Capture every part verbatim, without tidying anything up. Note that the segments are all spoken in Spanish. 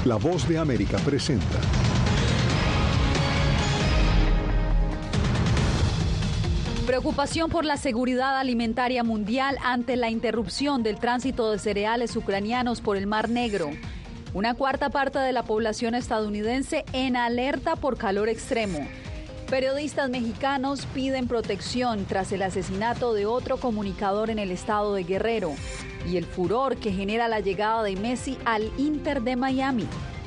La Voz de América presenta. Preocupación por la seguridad alimentaria mundial ante la interrupción del tránsito de cereales ucranianos por el Mar Negro. Una cuarta parte de la población estadounidense en alerta por calor extremo. Periodistas mexicanos piden protección tras el asesinato de otro comunicador en el estado de Guerrero. Y el furor que genera la llegada de Messi al Inter de Miami.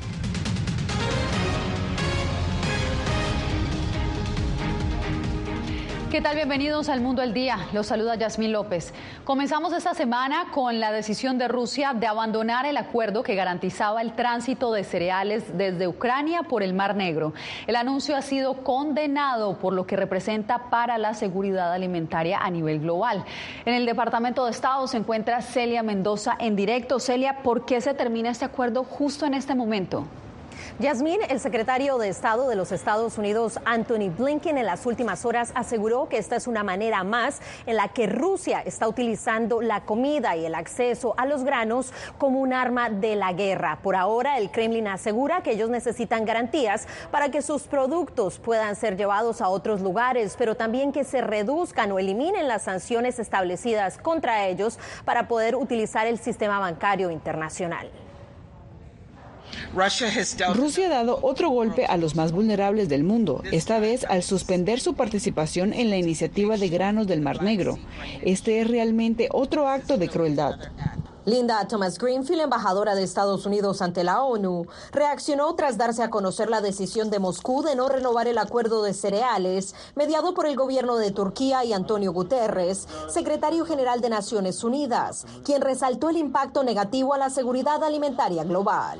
¿Qué tal? Bienvenidos al Mundo al Día. Los saluda Yasmín López. Comenzamos esta semana con la decisión de Rusia de abandonar el acuerdo que garantizaba el tránsito de cereales desde Ucrania por el Mar Negro. El anuncio ha sido condenado por lo que representa para la seguridad alimentaria a nivel global. En el Departamento de Estado se encuentra Celia Mendoza en directo. Celia, ¿por qué se termina este acuerdo justo en este momento? Yasmín, el secretario de Estado de los Estados Unidos, Anthony Blinken, en las últimas horas aseguró que esta es una manera más en la que Rusia está utilizando la comida y el acceso a los granos como un arma de la guerra. Por ahora, el Kremlin asegura que ellos necesitan garantías para que sus productos puedan ser llevados a otros lugares, pero también que se reduzcan o eliminen las sanciones establecidas contra ellos para poder utilizar el sistema bancario internacional. Rusia ha dado otro golpe a los más vulnerables del mundo, esta vez al suspender su participación en la iniciativa de granos del Mar Negro. Este es realmente otro acto de crueldad. Linda Thomas Greenfield, embajadora de Estados Unidos ante la ONU, reaccionó tras darse a conocer la decisión de Moscú de no renovar el acuerdo de cereales mediado por el gobierno de Turquía y Antonio Guterres, secretario general de Naciones Unidas, quien resaltó el impacto negativo a la seguridad alimentaria global.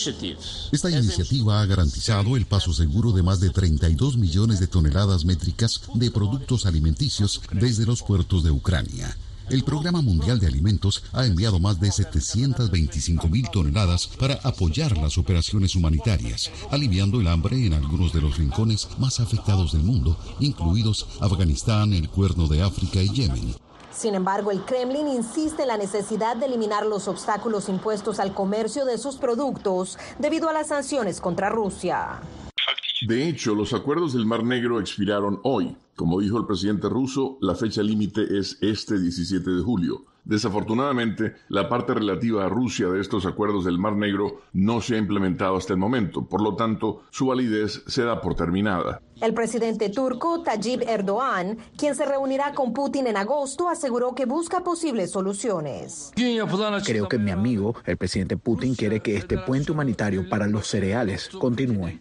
Esta iniciativa ha garantizado el paso seguro de más de treinta y dos millones de toneladas métricas de productos alimenticios desde los puertos de Ucrania. El Programa Mundial de Alimentos ha enviado más de setecientas veinticinco mil toneladas para apoyar las operaciones humanitarias, aliviando el hambre en algunos de los rincones más afectados del mundo, incluidos Afganistán, el Cuerno de África y Yemen. Sin embargo, el Kremlin insiste en la necesidad de eliminar los obstáculos impuestos al comercio de sus productos debido a las sanciones contra Rusia. De hecho, los acuerdos del Mar Negro expiraron hoy. Como dijo el presidente ruso, la fecha límite es este diecisiete de julio. Desafortunadamente, la parte relativa a Rusia de estos acuerdos del Mar Negro no se ha implementado hasta el momento. Por lo tanto, su validez se da por terminada. El presidente turco Tayyip Erdoğan, quien se reunirá con Putin en agosto, aseguró que busca posibles soluciones. Creo que mi amigo, el presidente Putin, quiere que este puente humanitario para los cereales continúe.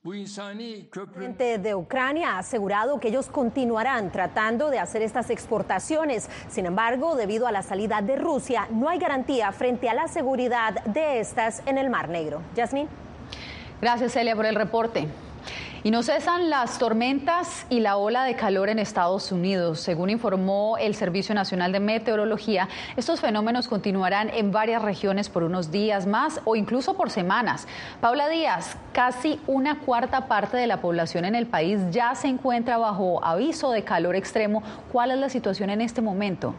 El presidente de Ucrania ha asegurado que ellos continuarán tratando de hacer estas exportaciones. Sin embargo, debido a la salida de Rusia, no hay garantía frente a la seguridad de estas en el Mar Negro. Yasmín. Gracias, Celia, por el reporte. Y no cesan las tormentas y la ola de calor en Estados Unidos. Según informó el Servicio Nacional de Meteorología, estos fenómenos continuarán en varias regiones por unos días más o incluso por semanas. Paula Díaz, casi una cuarta parte de la población en el país ya se encuentra bajo aviso de calor extremo. ¿Cuál es la situación en este momento?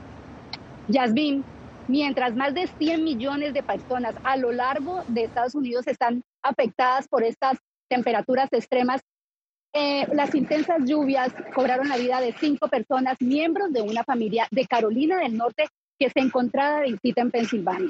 Yasmín, mientras más de cien millones de personas a lo largo de Estados Unidos están afectadas por estas temperaturas extremas, eh, las intensas lluvias cobraron la vida de cinco personas, miembros de una familia de Carolina del Norte que se encontraba de visita en Pensilvania.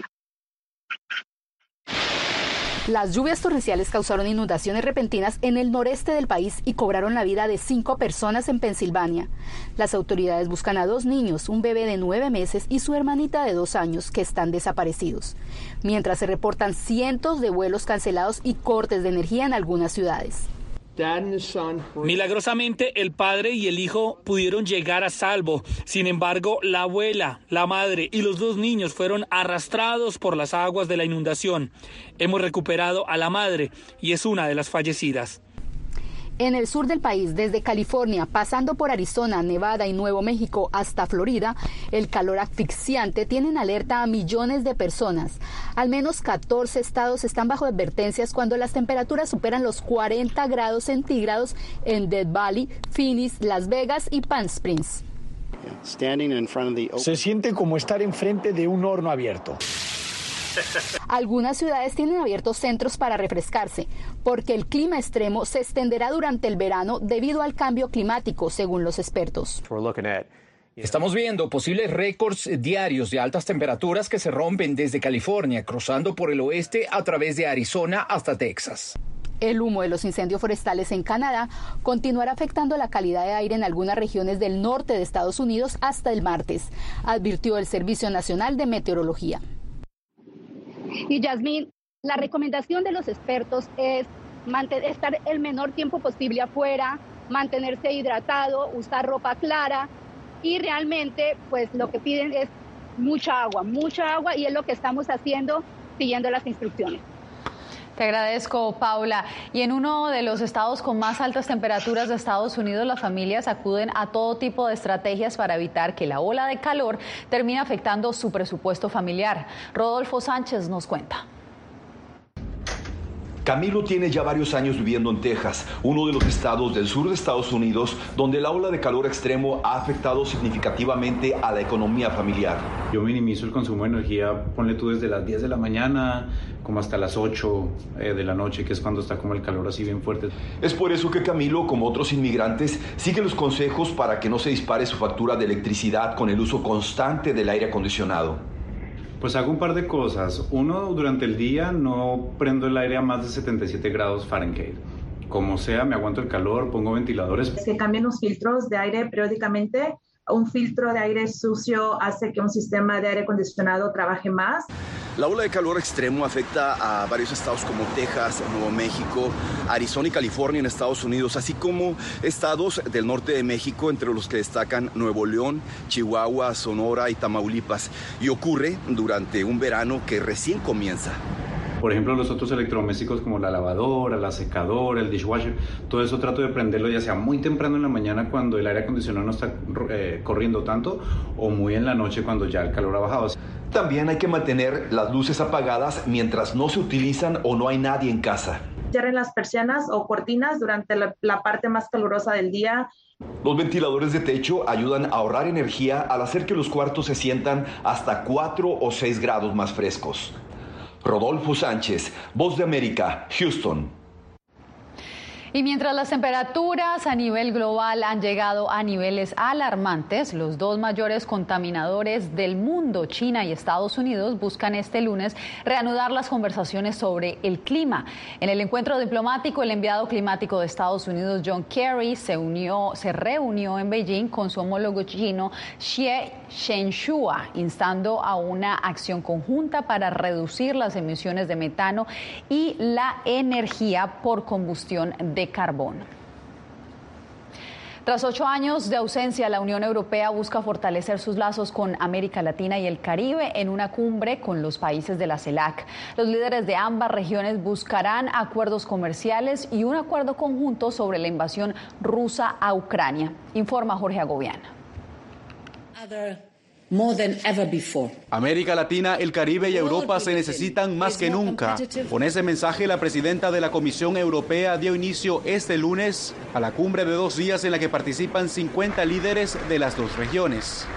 Las lluvias torrenciales causaron inundaciones repentinas en el noreste del país y cobraron la vida de cinco personas en Pensilvania. Las autoridades buscan a dos niños, un bebé de nueve meses y su hermanita de dos años, que están desaparecidos, mientras se reportan cientos de vuelos cancelados y cortes de energía en algunas ciudades. Milagrosamente, el padre y el hijo pudieron llegar a salvo. Sin embargo, la abuela, la madre y los dos niños fueron arrastrados por las aguas de la inundación. Hemos recuperado a la madre y es una de las fallecidas. En el sur del país, desde California, pasando por Arizona, Nevada y Nuevo México hasta Florida, el calor asfixiante tiene en alerta a millones de personas. Al menos catorce estados están bajo advertencias cuando las temperaturas superan los cuarenta grados centígrados en Death Valley, Phoenix, Las Vegas y Palm Springs. Se siente como estar enfrente de un horno abierto. Algunas ciudades tienen abiertos centros para refrescarse, porque el clima extremo se extenderá durante el verano debido al cambio climático, según los expertos. Estamos viendo posibles récords diarios de altas temperaturas que se rompen desde California, cruzando por el oeste a través de Arizona hasta Texas. El humo de los incendios forestales en Canadá continuará afectando la calidad de aire en algunas regiones del norte de Estados Unidos hasta el martes, advirtió el Servicio Nacional de Meteorología. Y Yasmín, la recomendación de los expertos es mantener, estar el menor tiempo posible afuera, mantenerse hidratado, usar ropa clara. Y realmente, pues lo que piden es mucha agua, mucha agua, y es lo que estamos haciendo siguiendo las instrucciones. Te agradezco, Paula. Y en uno de los estados con más altas temperaturas de Estados Unidos, las familias acuden a todo tipo de estrategias para evitar que la ola de calor termine afectando su presupuesto familiar. Rodolfo Sánchez nos cuenta. Camilo tiene ya varios años viviendo en Texas, uno de los estados del sur de Estados Unidos, donde la ola de calor extremo ha afectado significativamente a la economía familiar. Yo minimizo el consumo de energía, ponle tú desde las diez de la mañana, como hasta las ocho eh, de la noche, que es cuando está como el calor así bien fuerte. Es por eso que Camilo, como otros inmigrantes, sigue los consejos para que no se dispare su factura de electricidad con el uso constante del aire acondicionado. Pues hago un par de cosas. Uno, durante el día no prendo el aire a más de setenta y siete grados Fahrenheit. Como sea, me aguanto el calor, pongo ventiladores. Es que cambien los filtros de aire periódicamente. Un filtro de aire sucio hace que un sistema de aire acondicionado trabaje más. La ola de calor extremo afecta a varios estados como Texas, Nuevo México, Arizona y California en Estados Unidos, así como estados del norte de México, entre los que destacan Nuevo León, Chihuahua, Sonora y Tamaulipas. Y ocurre durante un verano que recién comienza. Por ejemplo, los otros electrodomésticos como la lavadora, la secadora, el dishwasher, todo eso trato de prenderlo ya sea muy temprano en la mañana cuando el aire acondicionado no está eh, corriendo tanto, o muy en la noche cuando ya el calor ha bajado. También hay que mantener las luces apagadas mientras no se utilizan o no hay nadie en casa. Cierren las persianas o cortinas durante la, la parte más calurosa del día. Los ventiladores de techo ayudan a ahorrar energía al hacer que los cuartos se sientan hasta cuatro o seis grados más frescos. Rodolfo Sánchez, Voz de América, Houston. Y mientras las temperaturas a nivel global han llegado a niveles alarmantes, los dos mayores contaminadores del mundo, China y Estados Unidos, buscan este lunes reanudar las conversaciones sobre el clima. En el encuentro diplomático, el enviado climático de Estados Unidos, John Kerry, se, unió, se reunió en Beijing con su homólogo chino, Xie Zhenhua, instando a una acción conjunta para reducir las emisiones de metano y la energía por combustión de carbón. Tras ocho años de ausencia, la Unión Europea busca fortalecer sus lazos con América Latina y el Caribe en una cumbre con los países de la CELAC. Los líderes de ambas regiones buscarán acuerdos comerciales y un acuerdo conjunto sobre la invasión rusa a Ucrania, informa Jorge Agobián. América Latina, el Caribe y Europa se necesitan más que nunca. Con ese mensaje, la presidenta de la Comisión Europea dio inicio este lunes a la cumbre de dos días en la que participan cincuenta líderes de las dos regiones.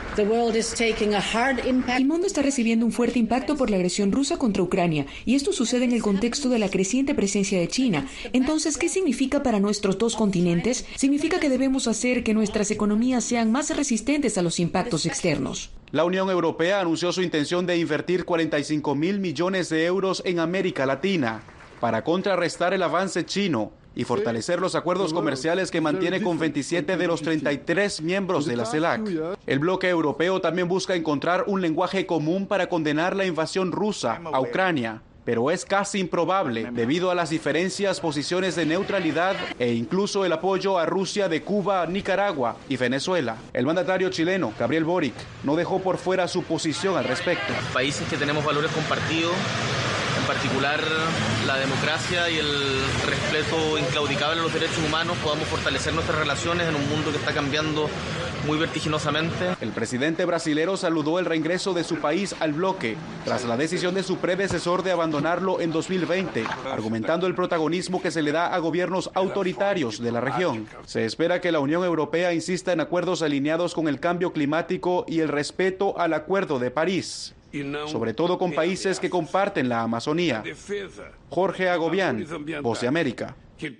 El mundo está recibiendo un fuerte impacto por la agresión rusa contra Ucrania, y esto sucede en el contexto de la creciente presencia de China. Entonces, ¿qué significa para nuestros dos continentes? Significa que debemos hacer que nuestras economías sean más resistentes a los impactos externos. La Unión Europea anunció su intención de invertir cuarenta y cinco mil millones de euros en América Latina para contrarrestar el avance chino y fortalecer los acuerdos comerciales que mantiene con veintisiete de los treinta y tres miembros de la CELAC. El bloque europeo también busca encontrar un lenguaje común para condenar la invasión rusa a Ucrania, pero es casi improbable debido a las diferencias, posiciones de neutralidad e incluso el apoyo a Rusia de Cuba, Nicaragua y Venezuela. El mandatario chileno, Gabriel Boric, no dejó por fuera su posición al respecto. Países que tenemos valores compartidos, en particular la democracia y el respeto inclaudicable a los derechos humanos, podamos fortalecer nuestras relaciones en un mundo que está cambiando muy vertiginosamente. El presidente brasilero saludó el reingreso de su país al bloque tras la decisión de su predecesor de abandonarlo en dos mil veinte, argumentando el protagonismo que se le da a gobiernos autoritarios de la región. Se espera que la Unión Europea insista en acuerdos alineados con el cambio climático y el respeto al Acuerdo de París. sobre todo con países que comparten la Amazonía. Jorge Agobián, Voz de América.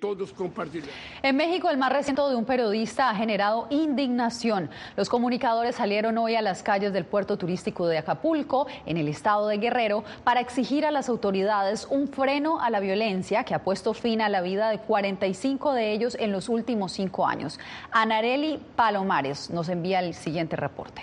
En México, el más reciente de un periodista ha generado indignación. Los comunicadores salieron hoy a las calles del puerto turístico de Acapulco, en el estado de Guerrero, para exigir a las autoridades un freno a la violencia que ha puesto fin a la vida de cuarenta y cinco de ellos en los últimos cinco años. Anareli Palomares nos envía el siguiente reporte.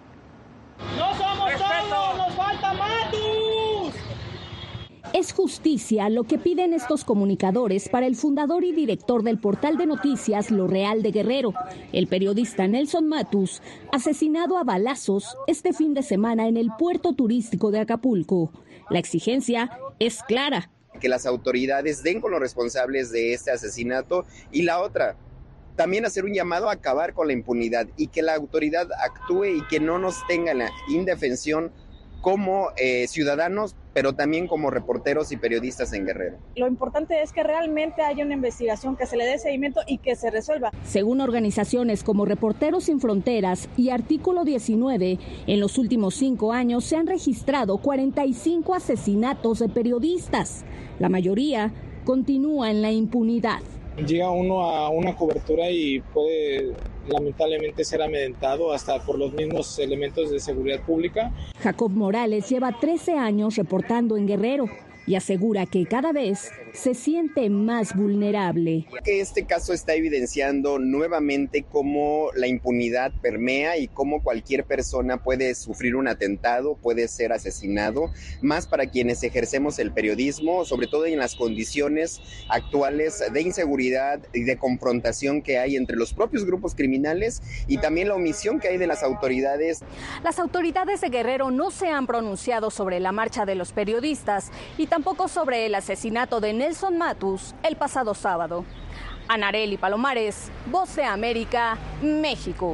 ¡No somos todos! ¡Nos falta Matus! Es justicia lo que piden estos comunicadores para el fundador y director del portal de noticias Lo Real de Guerrero, el periodista Nelson Matus, asesinado a balazos este fin de semana en el puerto turístico de Acapulco. La exigencia es clara. Que las autoridades den con los responsables de este asesinato y la otra, también hacer un llamado a acabar con la impunidad y que la autoridad actúe y que no nos tenga la indefensión como eh, ciudadanos, pero también como reporteros y periodistas en Guerrero. Lo importante es que realmente haya una investigación, que se le dé seguimiento y que se resuelva. Según organizaciones como Reporteros Sin Fronteras y Artículo diecinueve, en los últimos cinco años se han registrado cuarenta y cinco asesinatos de periodistas. La mayoría continúa en la impunidad. Llega uno a una cobertura y puede lamentablemente ser amedrentado hasta por los mismos elementos de seguridad pública. Jacob Morales lleva trece años reportando en Guerrero y asegura que cada vez se siente más vulnerable. Que este caso está evidenciando nuevamente cómo la impunidad permea y cómo cualquier persona puede sufrir un atentado, puede ser asesinado, más para quienes ejercemos el periodismo, sobre todo en las condiciones actuales de inseguridad y de confrontación que hay entre los propios grupos criminales y también la omisión que hay de las autoridades. Las autoridades de Guerrero no se han pronunciado sobre la marcha de los periodistas y tampoco sobre el asesinato de Nelson Matus el pasado sábado. Anareli Palomares, Voz de América, México.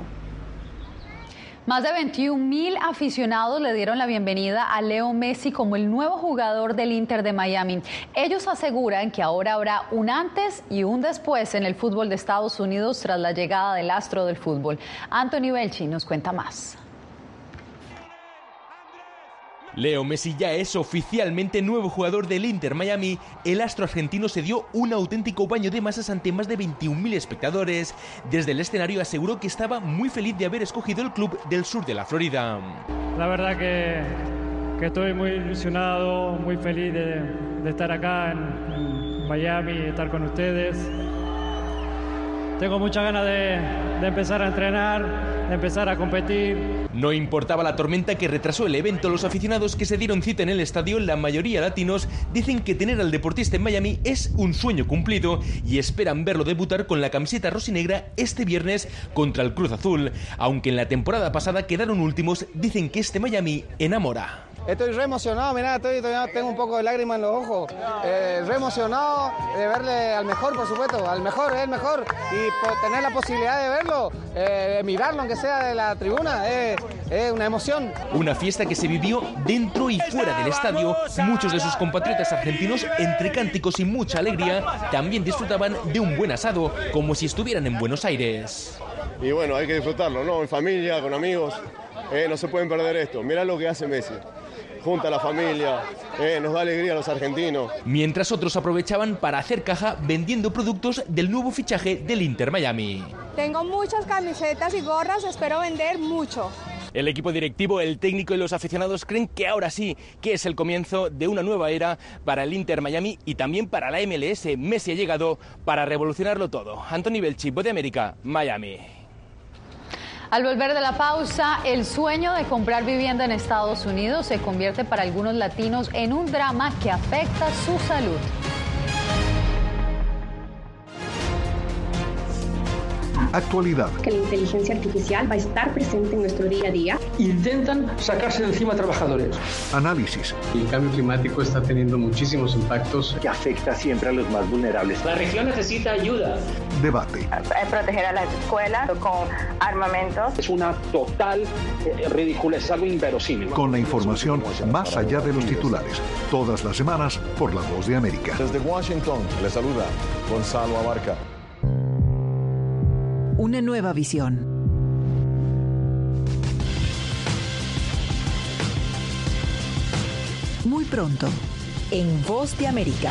Más de veintiún mil aficionados le dieron la bienvenida a Leo Messi como el nuevo jugador del Inter de Miami. Ellos aseguran que ahora habrá un antes y un después en el fútbol de Estados Unidos tras la llegada del astro del fútbol. Anthony Belchi nos cuenta más. Leo Messi ya es oficialmente nuevo jugador del Inter Miami. El astro argentino se dio un auténtico baño de masas ante más de veintiún mil espectadores. Desde el escenario aseguró que estaba muy feliz de haber escogido el club del sur de la Florida. La verdad que, que estoy muy ilusionado, muy feliz de, de estar acá en, en Miami, de estar con ustedes. Tengo muchas ganas de, de empezar a entrenar, de empezar a competir. No importaba la tormenta que retrasó el evento, los aficionados que se dieron cita en el estadio, la mayoría latinos, dicen que tener al deportista en Miami es un sueño cumplido y esperan verlo debutar con la camiseta rosinegra este viernes contra el Cruz Azul. Aunque en la temporada pasada quedaron últimos, dicen que este Miami enamora. Estoy re emocionado, mirá, estoy, todavía tengo un poco de lágrima en los ojos. Eh, re emocionado de verle al mejor, por supuesto, al mejor, es el mejor. Y por tener la posibilidad de verlo, eh, mirarlo, aunque sea de la tribuna, es eh, una emoción. Una fiesta que se vivió dentro y fuera del estadio. Muchos de sus compatriotas argentinos, entre cánticos y mucha alegría, también disfrutaban de un buen asado, como si estuvieran en Buenos Aires. Y bueno, hay que disfrutarlo, ¿no? En familia, con amigos, eh, no se pueden perder esto. Mirá lo que hace Messi. Junta a la familia, eh, nos da alegría a los argentinos. Mientras otros aprovechaban para hacer caja vendiendo productos del nuevo fichaje del Inter Miami. Tengo muchas camisetas y gorras, espero vender mucho. El equipo directivo, el técnico y los aficionados creen que ahora sí, que es el comienzo de una nueva era para el Inter Miami y también para la M L S. Messi ha llegado para revolucionarlo todo. Anthony Belchi, Voz de América, Miami. Al volver de la pausa, el sueño de comprar vivienda en Estados Unidos se convierte para algunos latinos en un drama que afecta su salud. Actualidad. Que la inteligencia artificial va a estar presente en nuestro día a día. Intentan sacarse de encima a trabajadores. Análisis. El cambio climático está teniendo muchísimos impactos que afecta siempre a los más vulnerables. La región necesita ayuda. Debate. Proteger a las escuelas con armamentos. Es una total eh, ridiculez, es algo inverosímil. Con la información más allá de los titulares. Todas las semanas por La Voz de América. Desde Washington, le saluda Gonzalo Abarca. Una nueva visión. Muy pronto, en Voz de América.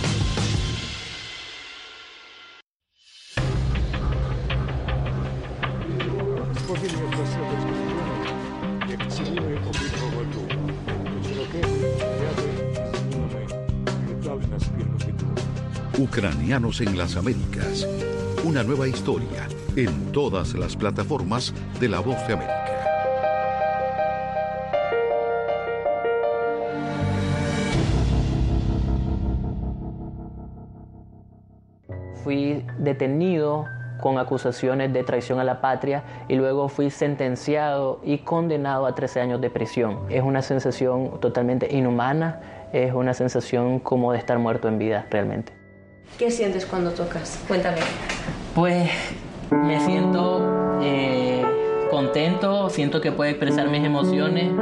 Ucranianos en las Américas. Una nueva historia en todas las plataformas de La Voz de América. Fui detenido con acusaciones de traición a la patria y luego fui sentenciado y condenado a trece años de prisión. Es una sensación totalmente inhumana, es una sensación como de estar muerto en vida realmente. ¿Qué sientes cuando tocas? Cuéntame. Pues me siento eh, contento, siento que puedo expresar mis emociones.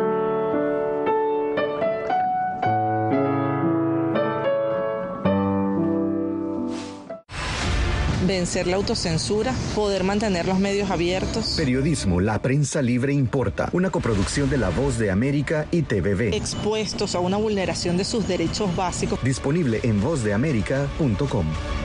Vencer la autocensura, poder mantener los medios abiertos. Periodismo, la prensa libre importa. Una coproducción de La Voz de América y T V B. Expuestos a una vulneración de sus derechos básicos. Disponible en voz de américa punto com.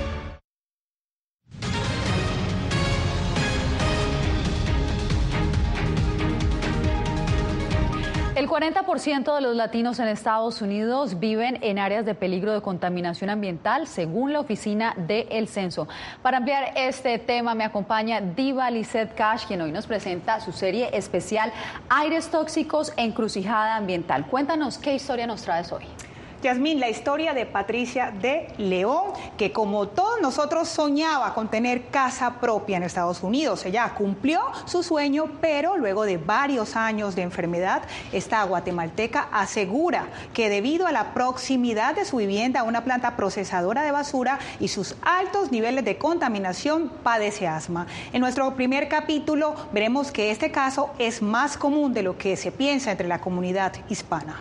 El cuarenta por ciento de los latinos en Estados Unidos viven en áreas de peligro de contaminación ambiental, según la Oficina del Censo. Para ampliar este tema me acompaña Diva Lizeth Cash, quien hoy nos presenta su serie especial Aires Tóxicos, Encrucijada Ambiental. Cuéntanos qué historia nos traes hoy. Yasmín, la historia de Patricia de León, que como todos nosotros soñaba con tener casa propia en Estados Unidos. Ella cumplió su sueño, pero luego de varios años de enfermedad, esta guatemalteca asegura que debido a la proximidad de su vivienda a una planta procesadora de basura y sus altos niveles de contaminación, padece asma. En nuestro primer capítulo veremos que este caso es más común de lo que se piensa entre la comunidad hispana.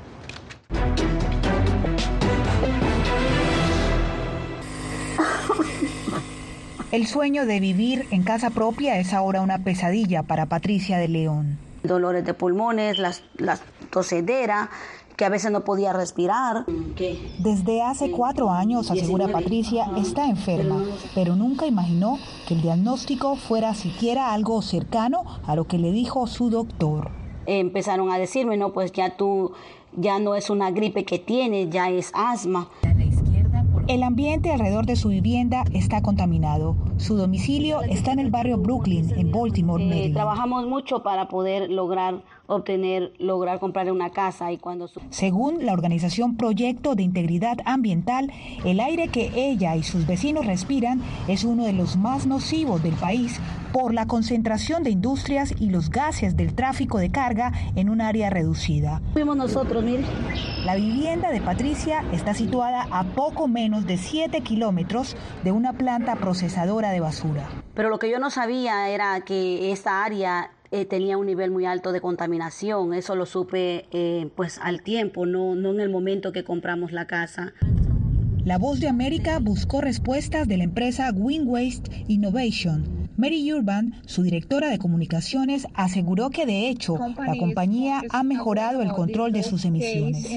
El sueño de vivir en casa propia es ahora una pesadilla para Patricia de León. Dolores de pulmones, las, las tosedera, que a veces no podía respirar. Desde hace cuatro años, asegura Patricia, está enferma, pero nunca imaginó que el diagnóstico fuera siquiera algo cercano a lo que le dijo su doctor. Empezaron a decirme, no, pues ya tú, ya no es una gripe que tienes, ya es asma. El ambiente alrededor de su vivienda está contaminado. Su domicilio está en el barrio Brooklyn, en Baltimore, eh, Maryland. Trabajamos mucho para poder lograr obtener, lograr comprar una casa. Y cuando su... Según la organización Proyecto de Integridad Ambiental, el aire que ella y sus vecinos respiran es uno de los más nocivos del país por la concentración de industrias y los gases del tráfico de carga en un área reducida. Fuimos nosotros, mire. La vivienda de Patricia está situada a poco menos de siete kilómetros de una planta procesadora de basura. Pero lo que yo no sabía era que esta área eh, tenía un nivel muy alto de contaminación. Eso lo supe eh, pues al tiempo, no, no en el momento que compramos la casa. La Voz de América buscó respuestas de la empresa Wind Waste Innovation. Mary Urban, su directora de comunicaciones, aseguró que de hecho la compañía ha mejorado el control de sus emisiones.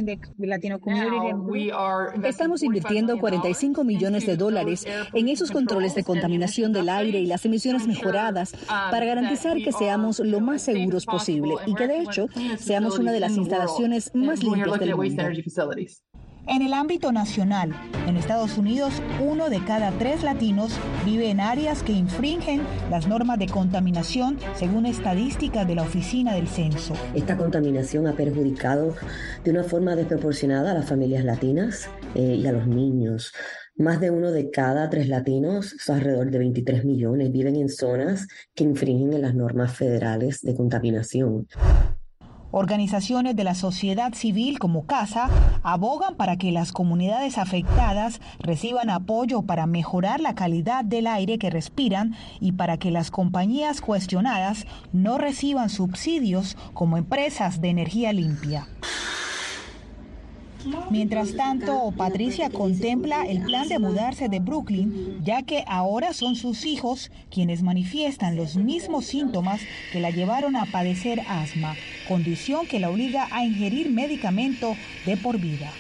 Estamos invirtiendo cuarenta y cinco millones de dólares en esos controles de contaminación del aire y las emisiones mejoradas para garantizar que seamos lo más seguros posible y que de hecho seamos una de las instalaciones más limpias del mundo. En el ámbito nacional, en Estados Unidos, uno de cada tres latinos vive en áreas que infringen las normas de contaminación, según estadísticas de la Oficina del Censo. Esta contaminación ha perjudicado de una forma desproporcionada a las familias latinas eh, y a los niños. Más de uno de cada tres latinos, alrededor de veintitrés millones, viven en zonas que infringen en las normas federales de contaminación. Organizaciones de la sociedad civil como CASA abogan para que las comunidades afectadas reciban apoyo para mejorar la calidad del aire que respiran y para que las compañías cuestionadas no reciban subsidios como empresas de energía limpia. Mientras tanto, Patricia contempla el plan de mudarse de Brooklyn, ya que ahora son sus hijos quienes manifiestan los mismos síntomas que la llevaron a padecer asma, condición que la obliga a ingerir medicamento de por vida.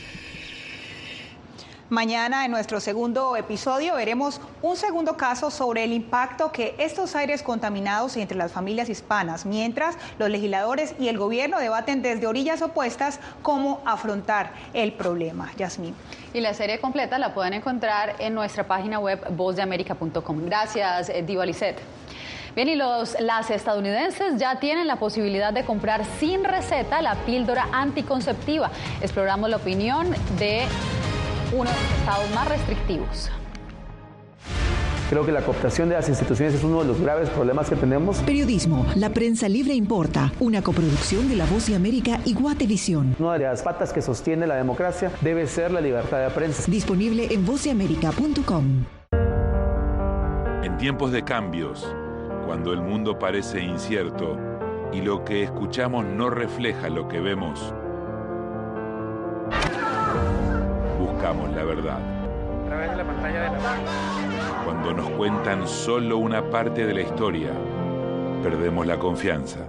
Mañana en nuestro segundo episodio veremos un segundo caso sobre el impacto que estos aires contaminados entre las familias hispanas, mientras los legisladores y el gobierno debaten desde orillas opuestas cómo afrontar el problema. Yasmín. Y la serie completa la pueden encontrar en nuestra página web voz de américa punto com. Gracias, Diva Lisset. Bien, y los, las estadounidenses ya tienen la posibilidad de comprar sin receta la píldora anticonceptiva. Exploramos la opinión de uno de los estados más restrictivos. Creo que la cooptación de las instituciones es uno de los graves problemas que tenemos. Periodismo, la prensa libre importa, una coproducción de La Voz de América y Guatevisión. Una de las patas que sostiene la democracia debe ser la libertad de prensa. Disponible en voz de américa punto com. En tiempos de cambios, cuando el mundo parece incierto y lo que escuchamos no refleja lo que vemos, buscamos la verdad. A través de la pantalla de la Cuando nos cuentan solo una parte de la historia, perdemos la confianza.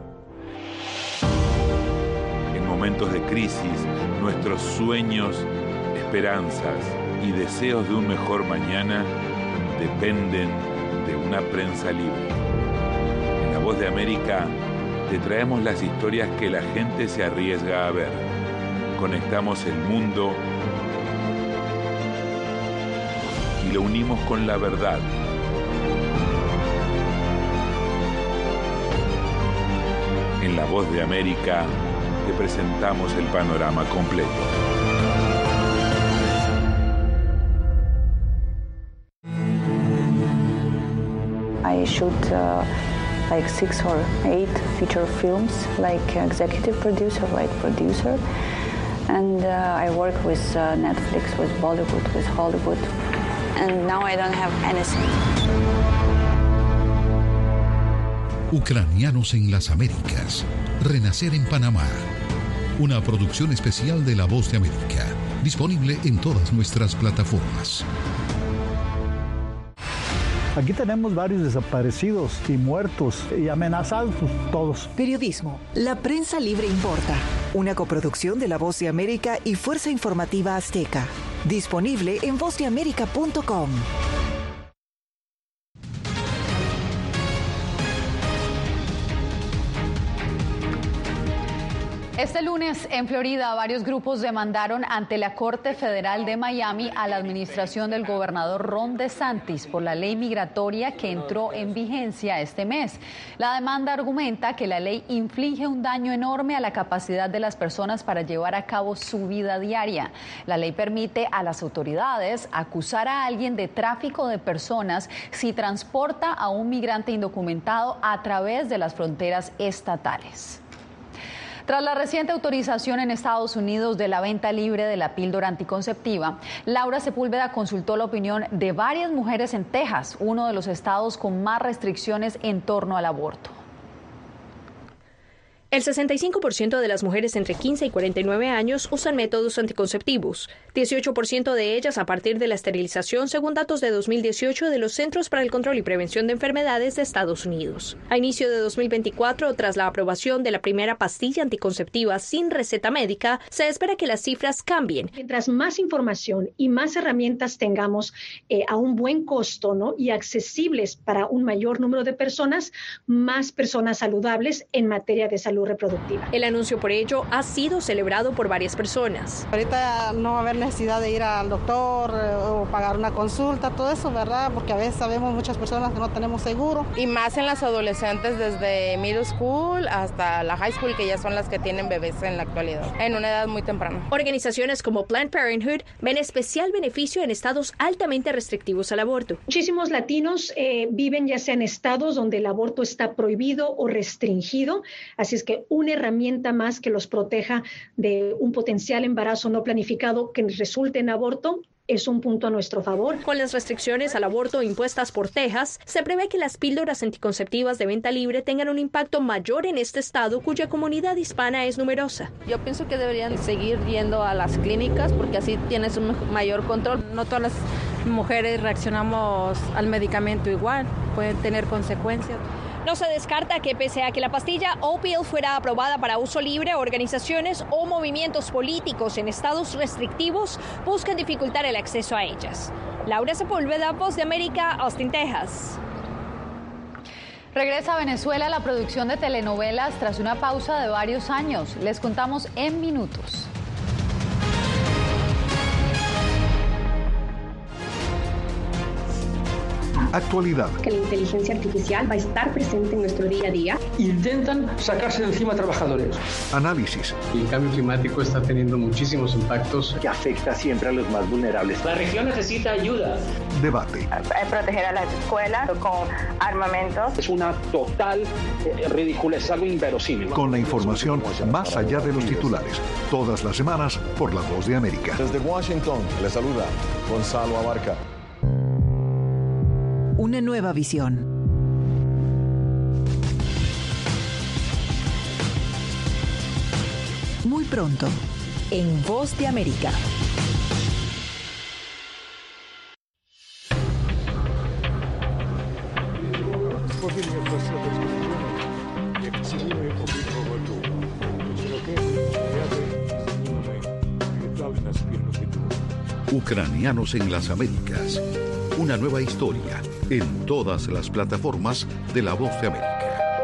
En momentos de crisis, nuestros sueños, esperanzas y deseos de un mejor mañana dependen de una prensa libre. En La Voz de América te traemos las historias que la gente se arriesga a ver. Conectamos el mundo y lo unimos con la verdad. En La Voz de América te presentamos el panorama completo. I shoot uh, like six or eight feature films, like executive producer, like producer, and uh, I work with uh, Netflix, with Bollywood, with Hollywood. And now I don't have anything. Ucranianos en las Américas. Renacer en Panamá. Una producción especial de La Voz de América. Disponible en todas nuestras plataformas. Aquí tenemos varios desaparecidos y muertos y amenazados todos. Periodismo, la prensa libre importa. Una coproducción de La Voz de América y Fuerza Informativa Azteca. Disponible en voz de américa punto com. Este lunes, en Florida, varios grupos demandaron ante la Corte Federal de Miami a la administración del gobernador Ron DeSantis por la ley migratoria que entró en vigencia este mes. La demanda argumenta que la ley inflige un daño enorme a la capacidad de las personas para llevar a cabo su vida diaria. La ley permite a las autoridades acusar a alguien de tráfico de personas si transporta a un migrante indocumentado a través de las fronteras estatales. Tras la reciente autorización en Estados Unidos de la venta libre de la píldora anticonceptiva, Laura Sepúlveda consultó la opinión de varias mujeres en Texas, uno de los estados con más restricciones en torno al aborto. El sesenta y cinco por ciento de las mujeres entre quince y cuarenta y nueve años usan métodos anticonceptivos, dieciocho por ciento de ellas a partir de la esterilización, según datos de dos mil dieciocho de los Centros para el Control y Prevención de Enfermedades de Estados Unidos. A inicio de dos mil veinticuatro, tras la aprobación de la primera pastilla anticonceptiva sin receta médica, se espera que las cifras cambien. Mientras más información y más herramientas tengamos eh, a un buen costo, ¿no?, y accesibles para un mayor número de personas, más personas saludables en materia de salud reproductiva. El anuncio por ello ha sido celebrado por varias personas. Ahorita no va a haber necesidad de ir al doctor o pagar una consulta, todo eso, ¿verdad? Porque a veces sabemos muchas personas que no tenemos seguro. Y más en las adolescentes desde middle school hasta la high school, que ya son las que tienen bebés en la actualidad, en una edad muy temprana. Organizaciones como Planned Parenthood ven especial beneficio en estados altamente restrictivos al aborto. Muchísimos latinos eh, viven ya sea en estados donde el aborto está prohibido o restringido, así es que una herramienta más que los proteja de un potencial embarazo no planificado que resulte en aborto es un punto a nuestro favor. Con las restricciones al aborto impuestas por Texas, se prevé que las píldoras anticonceptivas de venta libre tengan un impacto mayor en este estado cuya comunidad hispana es numerosa. Yo pienso que deberían seguir yendo a las clínicas porque así tienes un mayor control. No todas las mujeres reaccionamos al medicamento igual, pueden tener consecuencias. No se descarta que pese a que la pastilla Opill fuera aprobada para uso libre, organizaciones o movimientos políticos en estados restrictivos buscan dificultar el acceso a ellas. Laura Sepúlveda, Voz de América, Austin, Texas. Regresa a Venezuela la producción de telenovelas tras una pausa de varios años. Les contamos en minutos. Actualidad. Que la inteligencia artificial va a estar presente en nuestro día a día. Intentan sacarse de encima a trabajadores. Análisis. El cambio climático está teniendo muchísimos impactos que afecta siempre a los más vulnerables. La región necesita ayuda. Debate. Proteger a las escuelas con armamentos. Es una total eh, ridiculez, algo inverosímil. Con la información más allá de los titulares. Todas las semanas por La Voz de América. Desde Washington, le saluda Gonzalo Abarca. Una nueva visión. Muy pronto, en Voz de América. Ucranianos en las Américas. Una nueva historia en todas las plataformas de La Voz de América.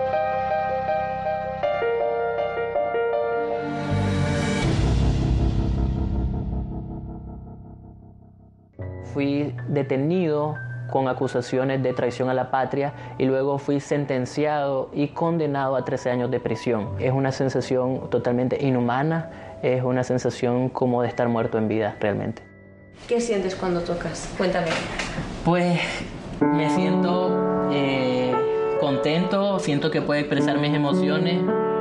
Fui detenido con acusaciones de traición a la patria y luego fui sentenciado y condenado a trece años de prisión. Es una sensación totalmente inhumana, es una sensación como de estar muerto en vida realmente. ¿Qué sientes cuando tocas? Cuéntame. Pues me siento eh, contento, siento que puedo expresar mis emociones.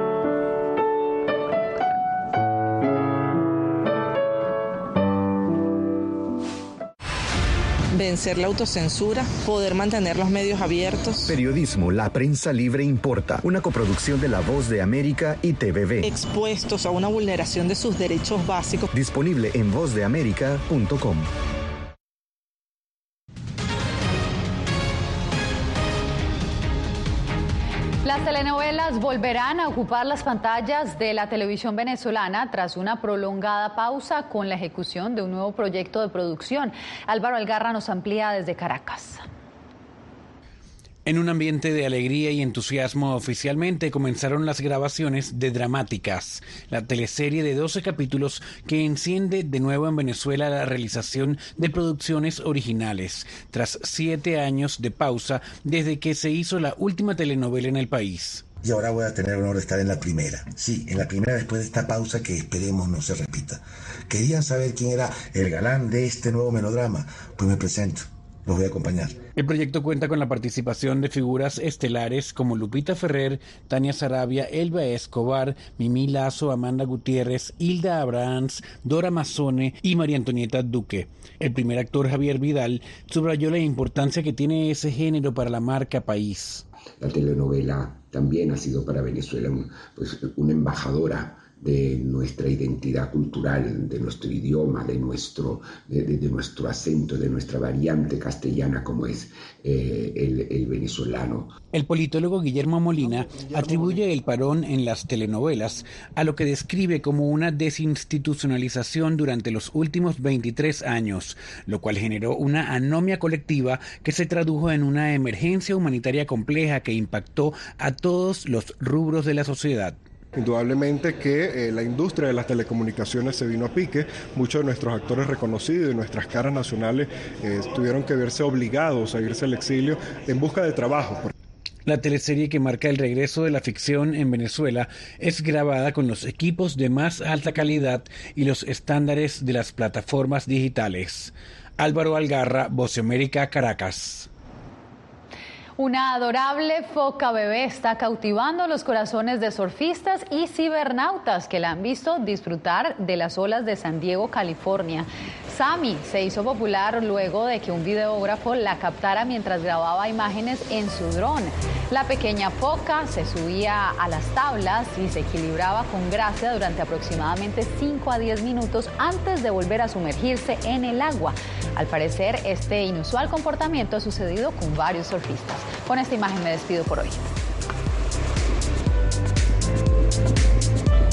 Vencer la autocensura, poder mantener los medios abiertos. Periodismo, la prensa libre importa. Una coproducción de La Voz de América y T V B. Expuestos a una vulneración de sus derechos básicos. Disponible en voz de américa punto com. Las telenovelas volverán a ocupar las pantallas de la televisión venezolana tras una prolongada pausa con la ejecución de un nuevo proyecto de producción. Álvaro Algarra nos amplía desde Caracas. En un ambiente de alegría y entusiasmo, oficialmente comenzaron las grabaciones de Dramáticas, la teleserie de doce capítulos que enciende de nuevo en Venezuela la realización de producciones originales, tras siete años de pausa desde que se hizo la última telenovela en el país. Y ahora voy a tener el honor de estar en la primera. Sí, en la primera después de esta pausa que esperemos no se repita. ¿Querían saber quién era el galán de este nuevo melodrama? Pues me presento. Los voy a acompañar. El proyecto cuenta con la participación de figuras estelares como Lupita Ferrer, Tania Sarabia, Elba Escobar, Mimí Lazo, Amanda Gutiérrez, Hilda Abrahams, Dora Mazzone y María Antonieta Duque. El primer actor, Javier Vidal, subrayó la importancia que tiene ese género para la marca país. La telenovela también ha sido para Venezuela pues, una embajadora de nuestra identidad cultural, de nuestro idioma, de nuestro, de, de, de nuestro acento, de nuestra variante castellana como es eh, el, el venezolano. El politólogo Guillermo Molina atribuye el parón en las telenovelas a lo que describe como una desinstitucionalización durante los últimos veintitrés años, lo cual generó una anomia colectiva que se tradujo en una emergencia humanitaria compleja que impactó a todos los rubros de la sociedad. Indudablemente que eh, la industria de las telecomunicaciones se vino a pique. Muchos de nuestros actores reconocidos y nuestras caras nacionales eh, tuvieron que verse obligados a irse al exilio en busca de trabajo. La teleserie que marca el regreso de la ficción en Venezuela es grabada con los equipos de más alta calidad y los estándares de las plataformas digitales. Álvaro Algarra, Voz de América, Caracas. Una adorable foca bebé está cautivando los corazones de surfistas y cibernautas que la han visto disfrutar de las olas de San Diego, California. Sammy se hizo popular luego de que un videógrafo la captara mientras grababa imágenes en su dron. La pequeña foca se subía a las tablas y se equilibraba con gracia durante aproximadamente cinco a diez minutos antes de volver a sumergirse en el agua. Al parecer, este inusual comportamiento ha sucedido con varios surfistas. Con esta imagen me despido por hoy.